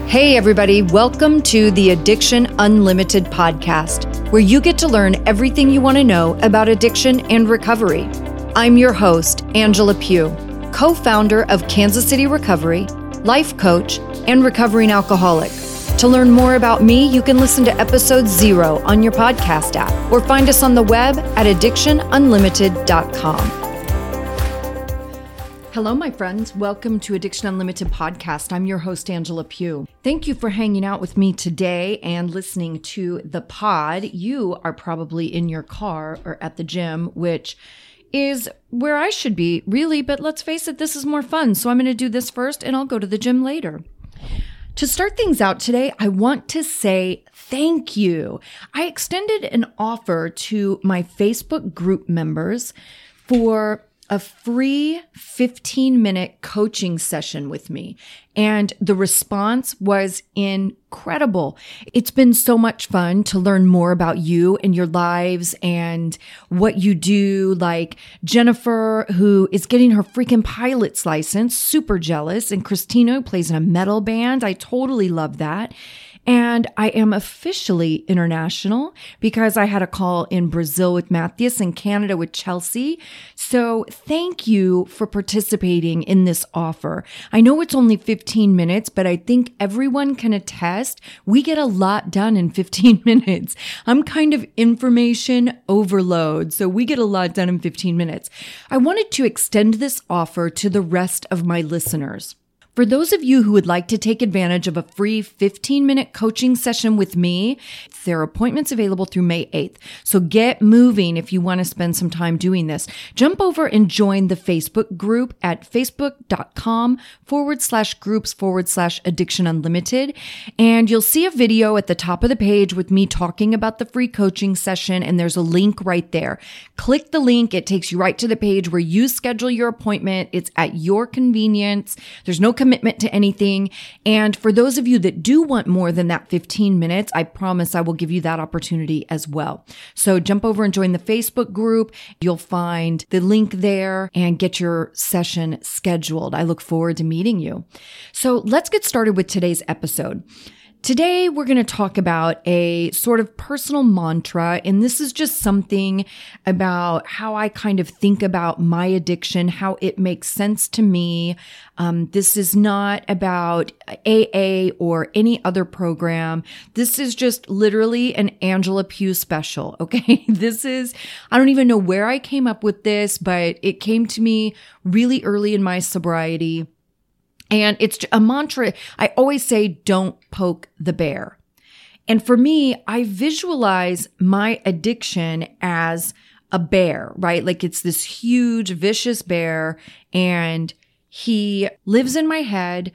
Hey everybody, welcome to the Addiction Unlimited podcast, where you get to learn everything you want to know about addiction and recovery. I'm your host, Angela Pugh, co-founder of Kansas City Recovery, life coach, and recovering alcoholic. To learn more about me, you can listen to episode 0 on your podcast app or find us on the web at addictionunlimited.com. Hello, my friends. Welcome to Addiction Unlimited podcast. I'm your host, Angela Pugh. Thank you for hanging out with me today and listening to the pod. You are probably in your car or at the gym, which is where I should be, really. But let's face it, this is more fun. So I'm going to do this first and I'll go to the gym later. To start things out today, I want to say thank you. I extended an offer to my Facebook group members for a free 15-minute coaching session with me. And the response was incredible. It's been so much fun to learn more about you and your lives and what you do. Like Jennifer, who is getting her freaking pilot's license, super jealous. And Christina, who plays in a metal band. I totally love that. And I am officially international because I had a call in Brazil with Matthias and Canada with Chelsea. So thank you for participating in this offer. I know it's only 15 minutes, but I think everyone can attest we get a lot done in 15 minutes. I'm kind of information overload, so we get a lot done in 15 minutes. I wanted to extend this offer to the rest of my listeners. For those of you who would like to take advantage of a free 15-minute coaching session with me, there are appointments available through May 8th. So get moving if you want to spend some time doing this. Jump over and join the Facebook group at facebook.com/groups/Addiction Unlimited. And you'll see a video at the top of the page with me talking about the free coaching session. And there's a link right there. Click the link. It takes you right to the page where you schedule your appointment. It's at your convenience. There's no commitment to anything. And for those of you that do want more than that 15 minutes, I promise I will give you that opportunity as well. So jump over and join the Facebook group. You'll find the link there and get your session scheduled. I look forward to meeting you. So let's get started with today's episode. Today, we're going to talk about a sort of personal mantra, and this is just something about how I kind of think about my addiction, how it makes sense to me. This is not about AA or any other program. This is just literally an Angela Pugh special, okay? I don't even know where I came up with this, but it came to me really early in my sobriety. And it's a mantra. I always say, don't poke the bear. And for me, I visualize my addiction as a bear, right? Like it's this huge, vicious bear, and he lives in my head.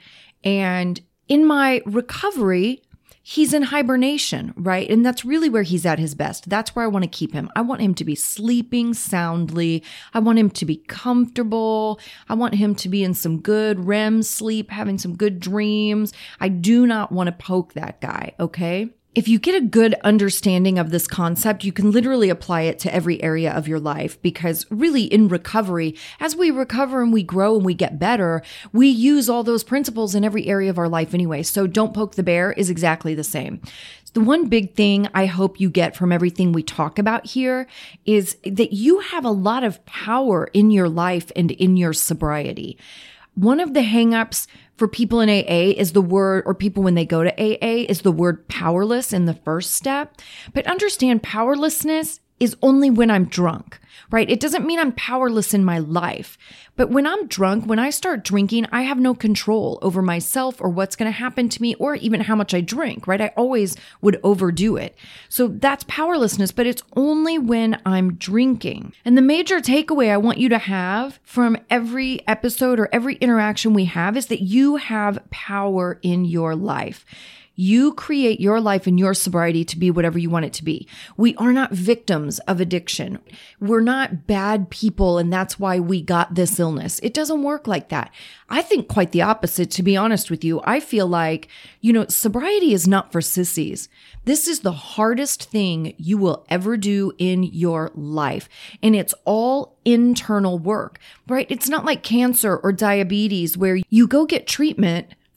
And in my recovery, he's in hibernation, right? And that's really where he's at his best. That's where I want to keep him. I want him to be sleeping soundly. I want him to be comfortable. I want him to be in some good REM sleep, having some good dreams. I do not want to poke that guy, okay? If you get a good understanding of this concept, you can literally apply it to every area of your life, because really in recovery, as we recover and we grow and we get better, we use all those principles in every area of our life anyway. So don't poke the bear is exactly the same. The one big thing I hope you get from everything we talk about here is that you have a lot of power in your life and in your sobriety. One of the hangups for people in AA is the word, or people when they go to AA, is the word powerless in the first step. But understand, powerlessness is only when I'm drunk, right? It doesn't mean I'm powerless in my life. But when I'm drunk, when I start drinking, I have no control over myself or what's going to happen to me or even how much I drink, right? I always would overdo it. So that's powerlessness, but it's only when I'm drinking. And the major takeaway I want you to have from every episode or every interaction we have is that you have power in your life. You create your life and your sobriety to be whatever you want it to be. We are not victims of addiction. We're not bad people, and that's why we got this illness. It doesn't work like that. I think quite the opposite, to be honest with you. I feel like, sobriety is not for sissies. This is the hardest thing you will ever do in your life. And it's all internal work, right? It's not like cancer or diabetes where you go get treatment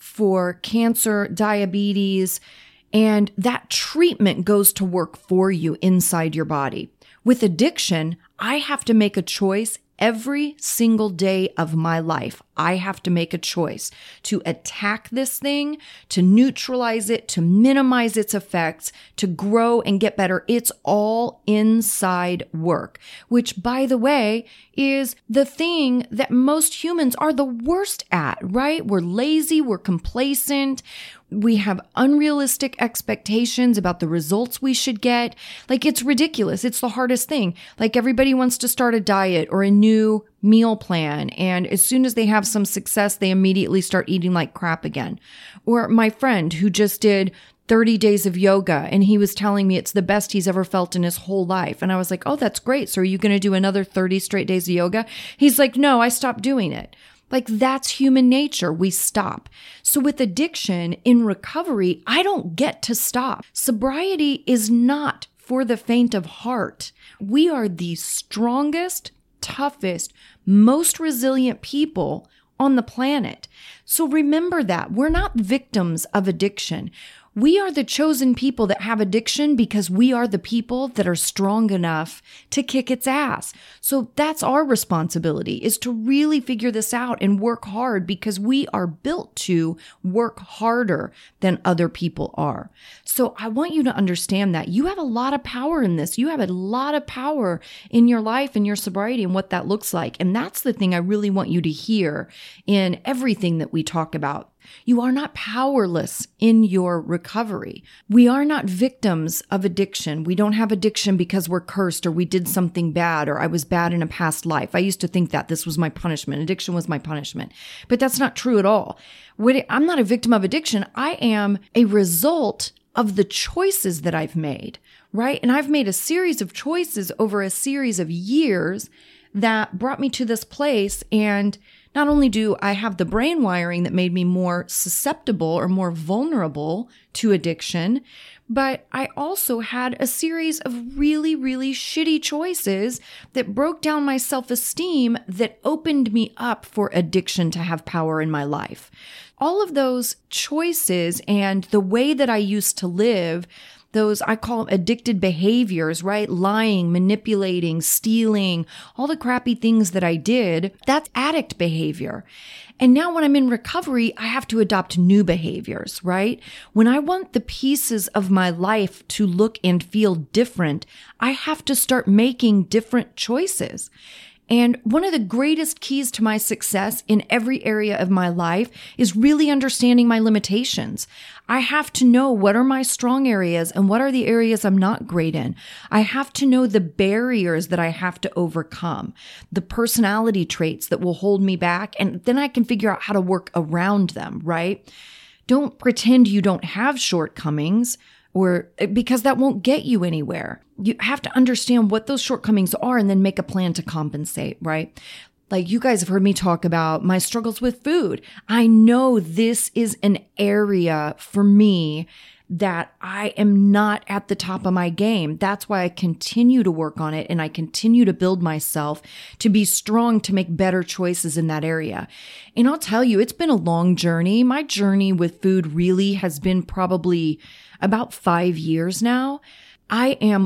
for cancer, diabetes, and that treatment goes to work for you inside your body. With addiction, I have to make a choice every single day of my life. I have to make a choice to attack this thing, to neutralize it, to minimize its effects, to grow and get better. It's all inside work, which, by the way, is the thing that most humans are the worst at, right? We're lazy, we're complacent, we have unrealistic expectations about the results we should get. Like, it's ridiculous. It's the hardest thing. Like, everybody wants to start a diet or a new meal plan, and as soon as they have some success, they immediately start eating like crap again. Or my friend who just did 30 days of yoga, and he was telling me it's the best he's ever felt in his whole life. And I was like, oh, that's great. So are you going to do another 30 straight days of yoga? He's like, no, I stopped doing it. Like, that's human nature. We stop. So with addiction in recovery, I don't get to stop. Sobriety is not for the faint of heart. We are the strongest, toughest, most resilient people on the planet. So remember that. We're not victims of addiction. We are the chosen people that have addiction because we are the people that are strong enough to kick its ass. So that's our responsibility, is to really figure this out and work hard, because we are built to work harder than other people are. So I want you to understand that you have a lot of power in this. You have a lot of power in your life and your sobriety and what that looks like. And that's the thing I really want you to hear in everything that we talk about. You are not powerless in your recovery. We are not victims of addiction. We don't have addiction because we're cursed or we did something bad or I was bad in a past life. I used to think that this was my punishment. Addiction was my punishment. But that's not true at all. I'm not a victim of addiction. I am a result of the choices that I've made, right? And I've made a series of choices over a series of years that brought me to this place. And not only do I have the brain wiring that made me more susceptible or more vulnerable to addiction, but I also had a series of really, really shitty choices that broke down my self-esteem that opened me up for addiction to have power in my life. All of those choices and the way that I used to live, those, I call them addicted behaviors, right? Lying, manipulating, stealing, all the crappy things that I did, that's addict behavior. And now when I'm in recovery, I have to adopt new behaviors, right? When I want the pieces of my life to look and feel different, I have to start making different choices. And one of the greatest keys to my success in every area of my life is really understanding my limitations. I have to know what are my strong areas and what are the areas I'm not great in. I have to know the barriers that I have to overcome, the personality traits that will hold me back, and then I can figure out how to work around them, right? Don't pretend you don't have shortcomings, or because that won't get you anywhere. You have to understand what those shortcomings are and then make a plan to compensate, right? Like, you guys have heard me talk about my struggles with food. I know this is an area for me that I am not at the top of my game. That's why I continue to work on it and I continue to build myself to be strong, to make better choices in that area. And I'll tell you, it's been a long journey. My journey with food really has been probably about 5 years now. I am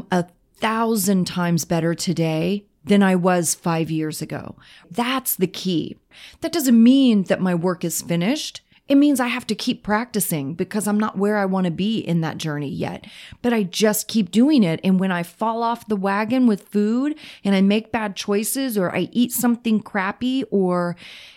1,000 times better today than I was 5 years ago. That's the key. That doesn't mean that my work is finished. It means I have to keep practicing because I'm not where I want to be in that journey yet. But I just keep doing it. And when I fall off the wagon with food and I make bad choices or I eat something crappy or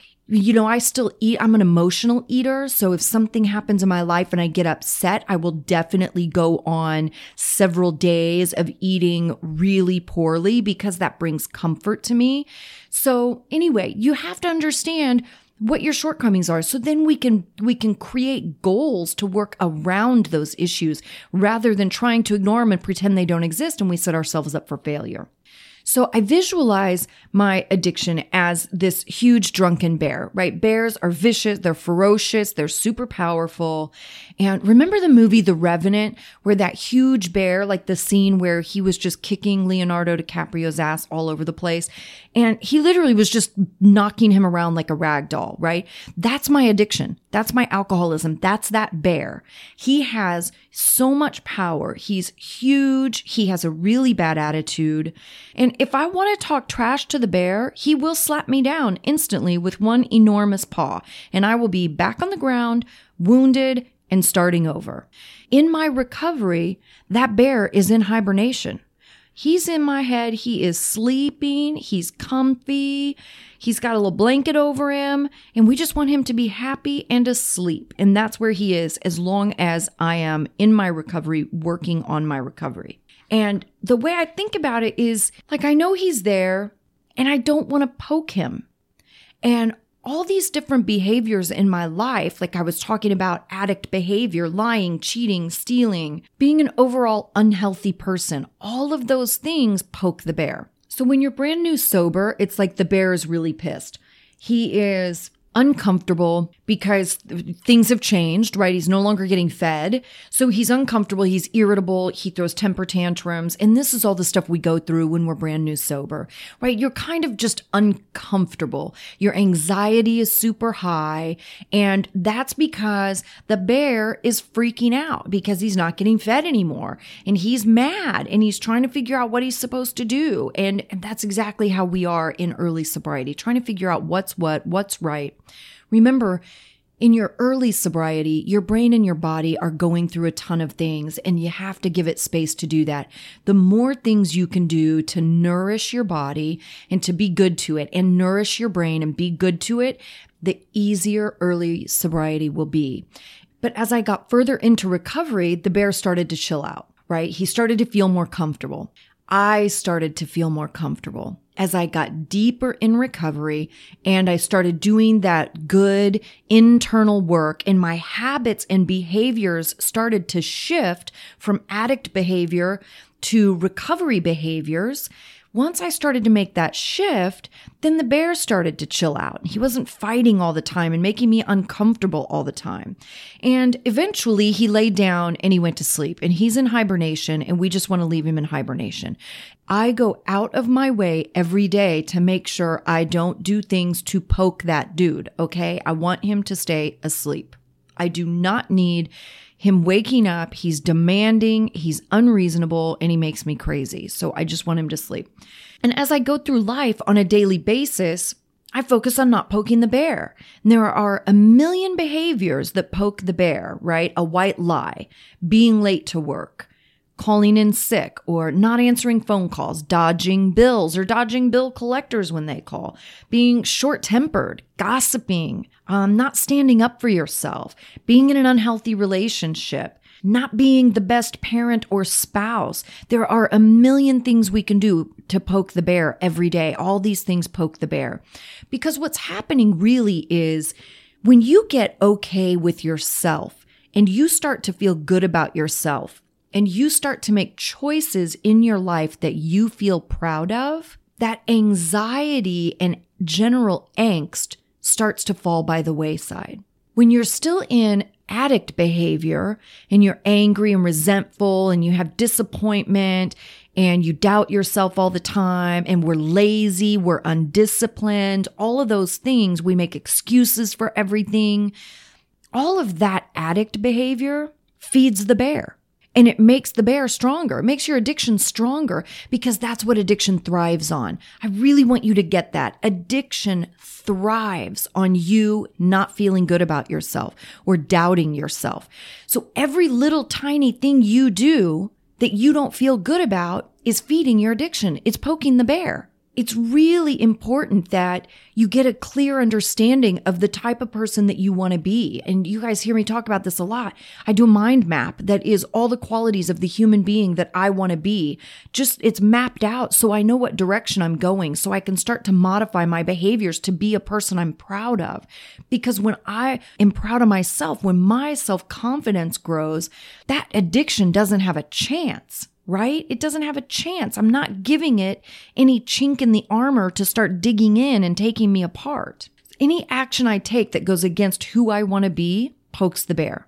I still eat. I'm an emotional eater. So if something happens in my life and I get upset, I will definitely go on several days of eating really poorly because that brings comfort to me. So anyway, you have to understand what your shortcomings are. So then we can create goals to work around those issues rather than trying to ignore them and pretend they don't exist, and we set ourselves up for failure. So I visualize my addiction as this huge drunken bear, right? Bears are vicious, they're ferocious, they're super powerful. And remember the movie The Revenant, where that huge bear, like the scene where he was just kicking Leonardo DiCaprio's ass all over the place. And he literally was just knocking him around like a rag doll, right? That's my addiction. That's my alcoholism. That's that bear. He has so much power. He's huge. He has a really bad attitude. And if I want to talk trash to the bear, he will slap me down instantly with one enormous paw, and I will be back on the ground, wounded, and starting over. In my recovery, that bear is in hibernation. He's in my head. He is sleeping. He's comfy. He's got a little blanket over him, and we just want him to be happy and asleep. And that's where he is as long as I am in my recovery, working on my recovery. And the way I think about it is like, I know he's there and I don't want to poke him. And all these different behaviors in my life, like I was talking about addict behavior, lying, cheating, stealing, being an overall unhealthy person, all of those things poke the bear. So when you're brand new sober, it's like the bear is really pissed. He is uncomfortable because things have changed, right? He's no longer getting fed. So he's uncomfortable. He's irritable. He throws temper tantrums. And this is all the stuff we go through when we're brand new sober, right? You're kind of just uncomfortable. Your anxiety is super high. And that's because the bear is freaking out because he's not getting fed anymore. And he's mad and he's trying to figure out what he's supposed to do. And that's exactly how we are in early sobriety, trying to figure out what's what, what's right. Remember, in your early sobriety, your brain and your body are going through a ton of things, and you have to give it space to do that. The more things you can do to nourish your body and to be good to it, and nourish your brain and be good to it, the easier early sobriety will be. But as I got further into recovery, the bear started to chill out, right? He started to feel more comfortable. I started to feel more comfortable as I got deeper in recovery and I started doing that good internal work, and my habits and behaviors started to shift from addict behavior to recovery behaviors. Once I started to make that shift, then the bear started to chill out. He wasn't fighting all the time and making me uncomfortable all the time. And eventually he laid down and he went to sleep, and he's in hibernation, and we just want to leave him in hibernation. I go out of my way every day to make sure I don't do things to poke that dude, okay? I want him to stay asleep. I do not need him waking up. He's demanding, he's unreasonable, and he makes me crazy. So I just want him to sleep. And as I go through life on a daily basis, I focus on not poking the bear. And there are a million behaviors that poke the bear, right? A white lie, being late to work, calling in sick, or not answering phone calls, dodging bills or dodging bill collectors when they call, being short-tempered, gossiping, not standing up for yourself, being in an unhealthy relationship, not being the best parent or spouse. There are a million things we can do to poke the bear every day. All these things poke the bear. Because what's happening really is when you get okay with yourself and you start to feel good about yourself, and you start to make choices in your life that you feel proud of, that anxiety and general angst starts to fall by the wayside. When you're still in addict behavior and you're angry and resentful and you have disappointment and you doubt yourself all the time and we're lazy, we're undisciplined, all of those things, we make excuses for everything. All of that addict behavior feeds the bear. And it makes the bear stronger. It makes your addiction stronger because that's what addiction thrives on. I really want you to get that. Addiction thrives on you not feeling good about yourself or doubting yourself. So every little tiny thing you do that you don't feel good about is feeding your addiction. It's poking the bear. It's really important that you get a clear understanding of the type of person that you want to be. And you guys hear me talk about this a lot. I do a mind map that is all the qualities of the human being that I want to be. Just it's mapped out so I know what direction I'm going, so I can start to modify my behaviors to be a person I'm proud of. Because when I am proud of myself, when my self-confidence grows, that addiction doesn't have a chance. right? It doesn't have a chance. I'm not giving it any chink in the armor to start digging in and taking me apart. Any action I take that goes against who I want to be pokes the bear.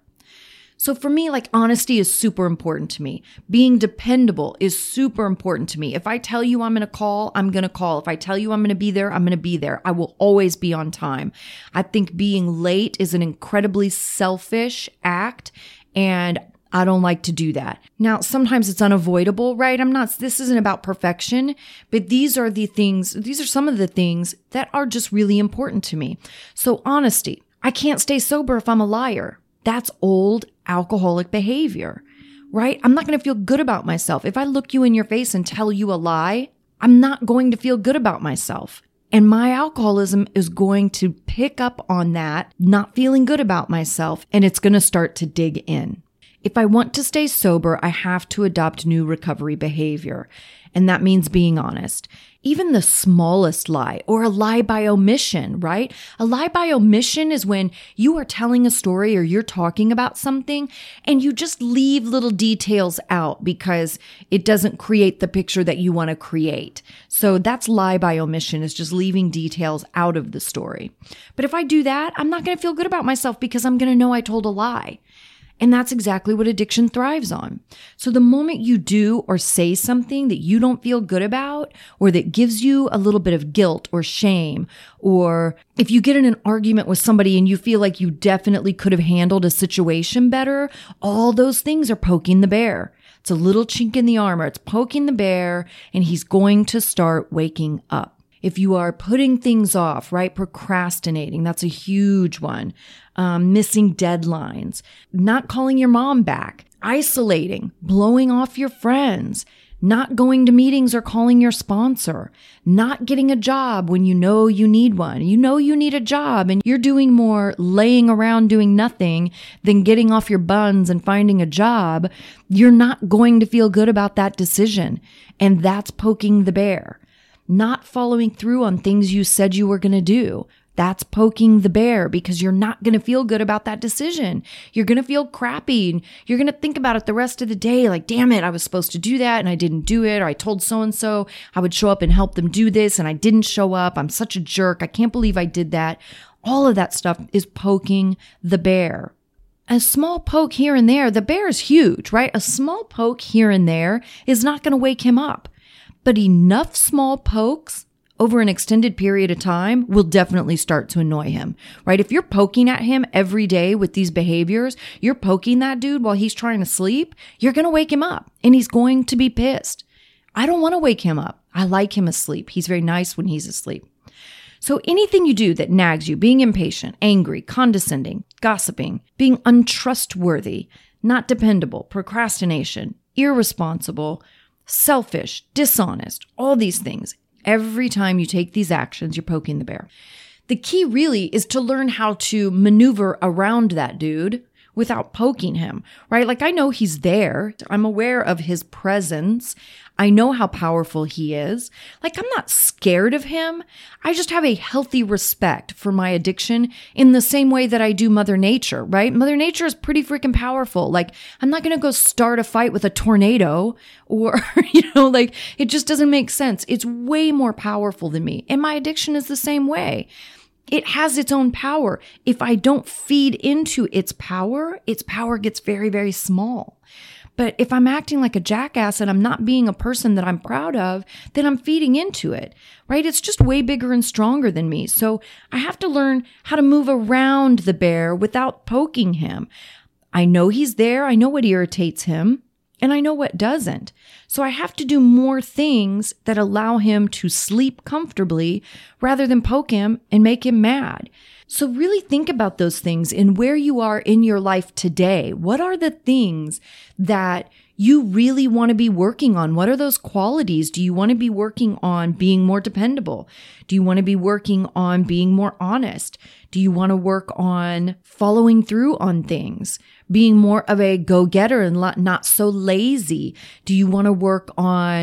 So for me, like, honesty is super important to me. Being dependable is super important to me. If I tell you I'm going to call, I'm going to call. If I tell you I'm going to be there, I'm going to be there. I will always be on time. I think being late is an incredibly selfish act, and I don't like to do that. Now, sometimes it's unavoidable, right? This isn't about perfection, but these are some of the things that are just really important to me. So honesty. I can't stay sober if I'm a liar. That's old alcoholic behavior, right? I'm not going to feel good about myself. If I look you in your face and tell you a lie, I'm not going to feel good about myself. And my alcoholism is going to pick up on that, not feeling good about myself, and it's going to start to dig in. If I want to stay sober, I have to adopt new recovery behavior. And that means being honest. Even the smallest lie, or a lie by omission, right? A lie by omission is when you are telling a story or you're talking about something and you just leave little details out because it doesn't create the picture that you want to create. So that's lie by omission, is just leaving details out of the story. But if I do that, I'm not going to feel good about myself because I'm going to know I told a lie. And that's exactly what addiction thrives on. So the moment you do or say something that you don't feel good about, or that gives you a little bit of guilt or shame, or if you get in an argument with somebody and you feel like you definitely could have handled a situation better, all those things are poking the bear. It's a little chink in the armor. It's poking the bear, and he's going to start waking up. If you are putting things off, right? Procrastinating, that's a huge one. Missing deadlines, not calling your mom back, isolating, blowing off your friends, not going to meetings or calling your sponsor, not getting a job when you know you need one. You know you need a job and you're doing more laying around doing nothing than getting off your buns and finding a job. You're not going to feel good about that decision. And that's poking the bear. Not following through on things you said you were going to do. That's poking the bear because you're not going to feel good about that decision. You're going to feel crappy and you're going to think about it the rest of the day. Like, damn it, I was supposed to do that and I didn't do it. Or I told so-and-so I would show up and help them do this and I didn't show up. I'm such a jerk. I can't believe I did that. All of that stuff is poking the bear. A small poke here and there, the bear is huge, right? A small poke here and there is not going to wake him up. But enough small pokes over an extended period of time will definitely start to annoy him, right? If you're poking at him every day with these behaviors, you're poking that dude while he's trying to sleep, you're going to wake him up and he's going to be pissed. I don't want to wake him up. I like him asleep. He's very nice when he's asleep. So anything you do that nags you, being impatient, angry, condescending, gossiping, being untrustworthy, not dependable, procrastination, irresponsible, selfish, dishonest, all these things. Every time you take these actions, you're poking the bear. The key really is to learn how to maneuver around that dude without poking him, right? Like, I know he's there. I'm aware of his presence. I know how powerful he is. Like, I'm not scared of him. I just have a healthy respect for my addiction in the same way that I do Mother Nature, right? Mother Nature is pretty freaking powerful. Like, I'm not going to go start a fight with a tornado or, like, it just doesn't make sense. It's way more powerful than me. And my addiction is the same way. It has its own power. If I don't feed into its power gets very, very small. But if I'm acting like a jackass and I'm not being a person that I'm proud of, then I'm feeding into it, right? It's just way bigger and stronger than me. So I have to learn how to move around the bear without poking him. I know he's there. I know what irritates him. And I know what doesn't. So I have to do more things that allow him to sleep comfortably rather than poke him and make him mad. So really think about those things and where you are in your life today. What are the things that you really want to be working on? What are those qualities? Do you want to be working on being more dependable? Do you want to be working on being more honest? Do you want to work on following through on things? Being more of a go-getter and not so lazy? Do you want to work on,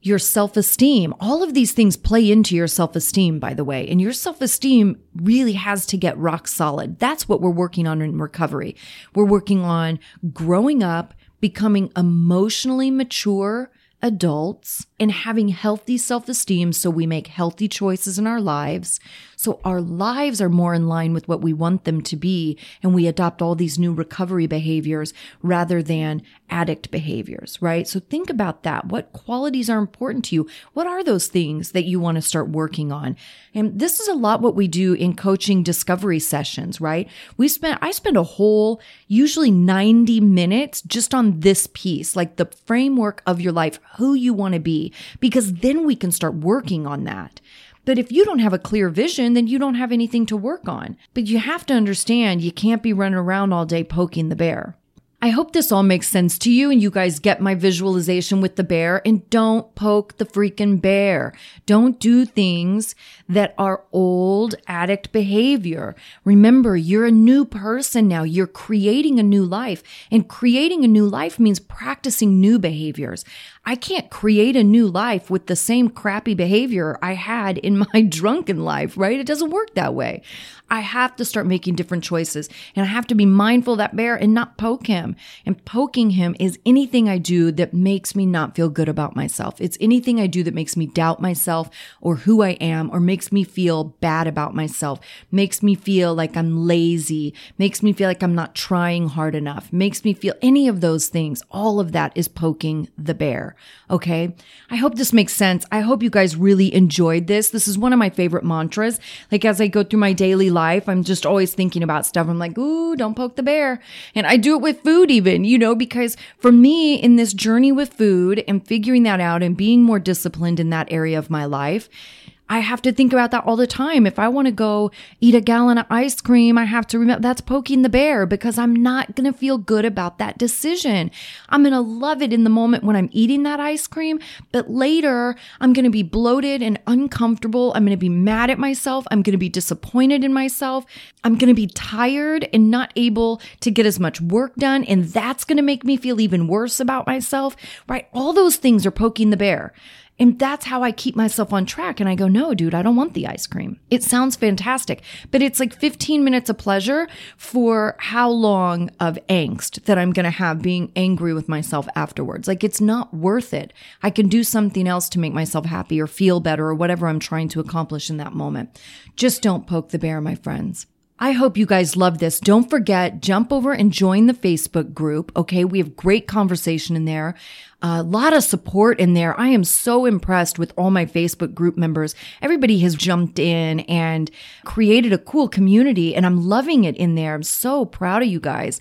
your self-esteem. All of these things play into your self-esteem, by the way, and your self-esteem really has to get rock solid. That's what we're working on in recovery. We're working on growing up, becoming emotionally mature adults, and having healthy self-esteem so we make healthy choices in our lives, so our lives are more in line with what we want them to be, and we adopt all these new recovery behaviors rather than addict behaviors, right? So think about that. What qualities are important to you? What are those things that you want to start working on? And this is a lot what we do in coaching discovery sessions, right? I spend a whole, usually 90 minutes just on this piece, like the framework of your life, who you want to be, because then we can start working on that. But if you don't have a clear vision, then you don't have anything to work on. But you have to understand you can't be running around all day poking the bear. I hope this all makes sense to you and you guys get my visualization with the bear, and don't poke the freaking bear. Don't do things that are old addict behavior. Remember, you're a new person now. You're creating a new life, and creating a new life means practicing new behaviors. I can't create a new life with the same crappy behavior I had in my drunken life, right? It doesn't work that way. I have to start making different choices, and I have to be mindful of that bear and not poke him. And poking him is anything I do that makes me not feel good about myself. It's anything I do that makes me doubt myself or who I am, or makes me feel bad about myself, makes me feel like I'm lazy, makes me feel like I'm not trying hard enough, makes me feel any of those things. All of that is poking the bear. Okay. I hope this makes sense. I hope you guys really enjoyed this. This is one of my favorite mantras. Like as I go through my daily life, I'm just always thinking about stuff. I'm like, ooh, don't poke the bear. And I do it with food even, because for me in this journey with food and figuring that out and being more disciplined in that area of my life, I have to think about that all the time. If I want to go eat a gallon of ice cream, I have to remember that's poking the bear, because I'm not going to feel good about that decision. I'm going to love it in the moment when I'm eating that ice cream, but later I'm going to be bloated and uncomfortable. I'm going to be mad at myself. I'm going to be disappointed in myself. I'm going to be tired and not able to get as much work done. And that's going to make me feel even worse about myself, right? All those things are poking the bear. And that's how I keep myself on track. And I go, no, dude, I don't want the ice cream. It sounds fantastic, but it's like 15 minutes of pleasure for how long of angst that I'm going to have being angry with myself afterwards. Like, it's not worth it. I can do something else to make myself happy or feel better or whatever I'm trying to accomplish in that moment. Just don't poke the bear, my friends. I hope you guys love this. Don't forget, jump over and join the Facebook group. Okay. We have great conversation in there. A lot of support in there. I am so impressed with all my Facebook group members. Everybody has jumped in and created a cool community, and I'm loving it in there. I'm so proud of you guys.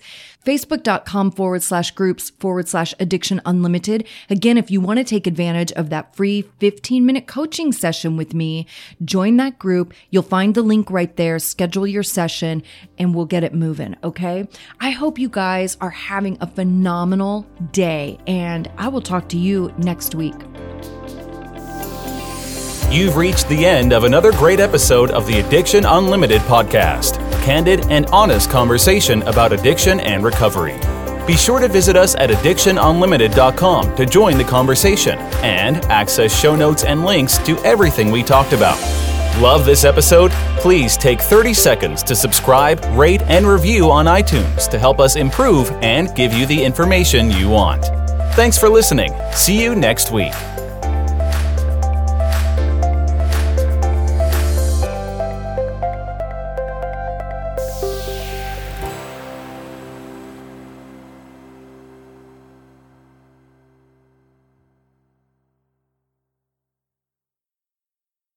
Facebook.com/groups/Addiction Unlimited. Again, if you want to take advantage of that free 15-minute coaching session with me, join that group. You'll find the link right there. Schedule your session and we'll get it moving. Okay. I hope you guys are having a phenomenal day, and I will talk to you next week. You've reached the end of another great episode of the Addiction Unlimited podcast. Candid and honest conversation about addiction and recovery. Be sure to visit us at addictionunlimited.com to join the conversation and access show notes and links to everything we talked about. Love this episode? Please take 30 seconds to subscribe, rate, and review on iTunes to help us improve and give you the information you want. Thanks for listening. See you next week.